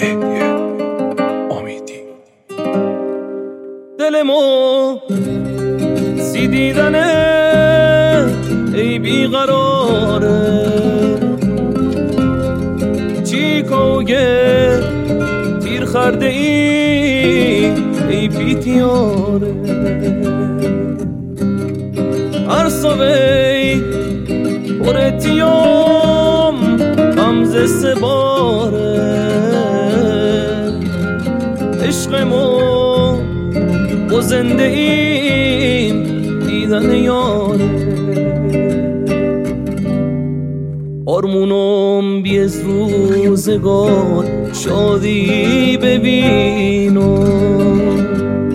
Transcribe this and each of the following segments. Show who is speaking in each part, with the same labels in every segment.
Speaker 1: مهدی امیدی.
Speaker 2: دلمو سی دیدنه ای بیقراره، چی کوگه تیر خرده ای بیتیاره، عرصوی پرتیام غمزه سباره، عشقمو و زنده ایم دیدن یاره، آرمونم بیز روزگار شادی ببینم،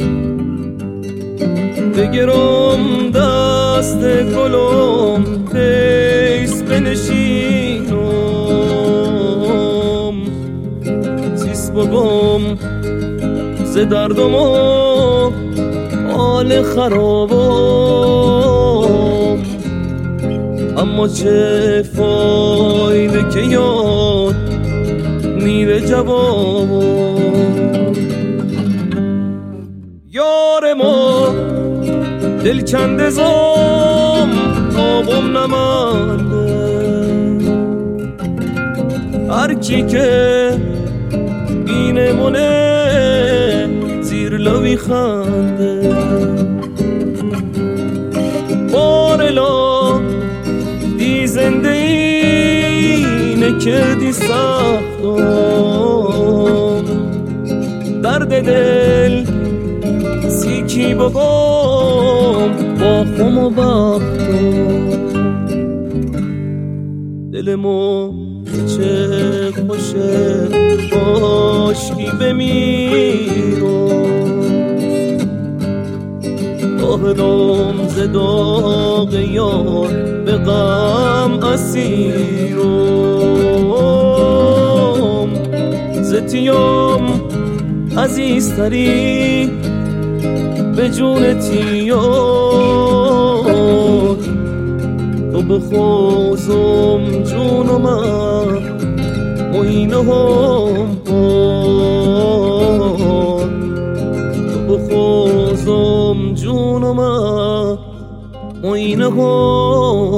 Speaker 2: بگرم دست گلم پیس بنشینم، سیس بگم ز دردم و حال خرابم، اما چه فایده که یاد میره جوابم. یار ما دل کنده زام آبم نمانده، هر کی که بینه مونه زیر لبی خنده، بارلا دی زنده اینه که دی سختم، درد دل سیکی بگم با خم و بختم، دلمو چه خوشه باشکی بمیرم، داغم ز داغ یار به غم اسیرم، ز تیام عزیزتری به جون تیار، تو بخوزم جونم موینه هم تو بخوزم جونم موینه هم